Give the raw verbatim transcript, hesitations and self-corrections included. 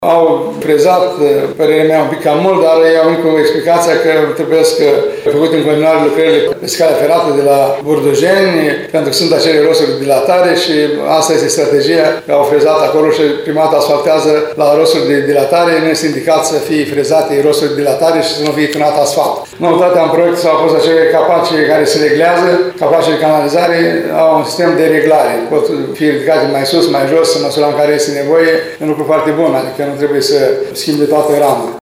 Au frezat, părerea mea, un pic cam mult, dar ei au venit cu explicația că trebuie să făcut în continuare lucrările pe scala ferată de la Burdujeni, pentru că sunt acele rosturi de dilatare și asta este strategia, că au frezat acolo și prima dată asfaltează la rosturi de dilatare, nu este indicat să fie frezate rosturi de dilatare și să nu fie tunat asfalt. Noutatea în proiect s-au pus acele capaci care se reglează, capaci de canalizare au un sistem de reglare, pot fi ridicate mai sus, mai jos, în măsura în care este nevoie, un lucru foarte bun, adică nu trebuie să schimbe toată rama.